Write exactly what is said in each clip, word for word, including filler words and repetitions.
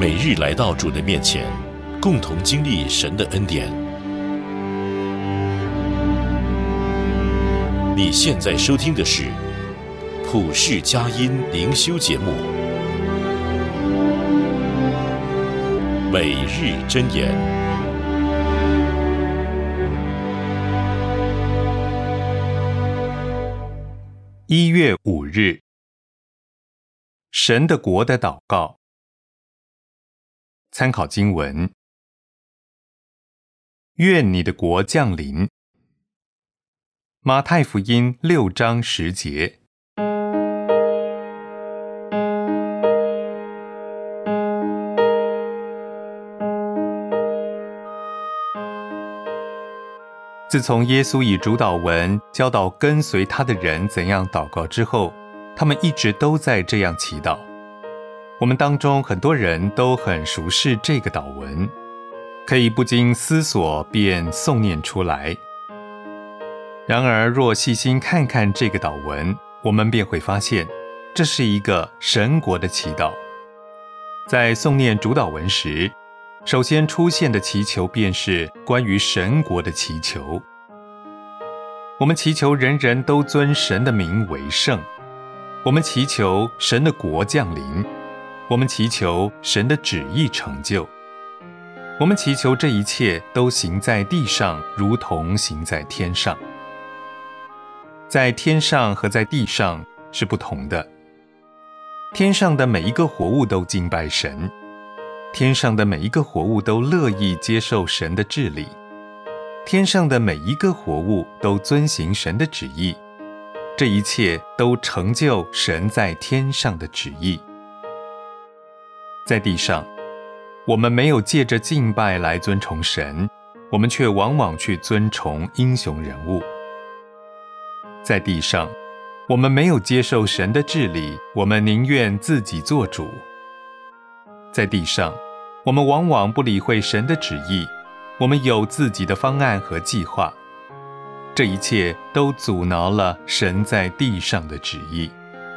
每日来到主的面前，共同经历神的恩典。你现在收听的是普世佳音灵修节目，每日箴言。 一月五日，神的国的祷告。参考经文：愿你的国降临。马太福音六章十节。自从耶稣以主祷文教导跟随他的人怎样祷告之后，他们一直都在这样祈祷。我们当中很多人都很熟悉这个祷文，可以不经思索便诵念出来。然而若细心看看这个祷文，我们便会发现，这是一个神国的祈祷。在诵念主祷文时，首先出现的祈求便是关于神国的祈求。我们祈求人人都尊神的名为圣，我们祈求神的国降临，我们祈求神的旨意成就，我们祈求这一切都行在地上，如同行在天上。在天上和在地上是不同的。天上的每一个活物都敬拜神，天上的每一个活物都乐意接受神的治理，天上的每一个活物都遵行神的旨意，这一切都成就神在天上的旨意。在地上，我们没有借着敬拜来尊崇神，我们却往往去尊崇英雄人物。在地上，我们没有接受神的治理，我们宁愿自己做主。在地上，我们往往不理会神的旨意，我们有自己的方案和计划，这一切都阻挠了神在地上的旨意。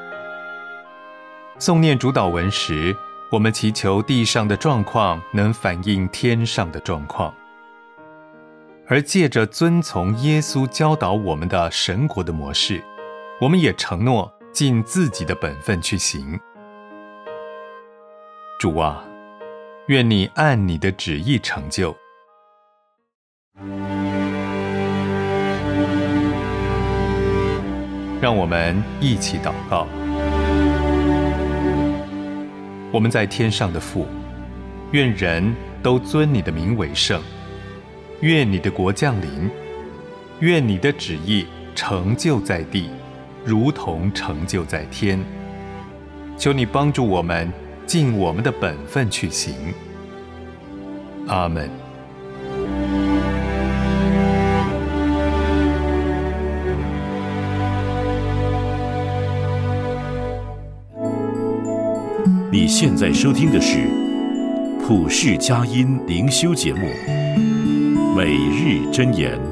诵念主祷文时，我们祈求地上的状况能反映天上的状况，而借着遵从耶稣教导我们的神国的模式，我们也承诺尽自己的本分去行。主啊，愿你按你的旨意成就。让我们一起祷告。我们在天上的父，愿人都尊你的名为圣，愿你的国降临，愿你的旨意成就在地，如同成就在天。求你帮助我们尽我们的本分去行。阿们。 你现在收听的是普世佳音灵修节目，每日箴言。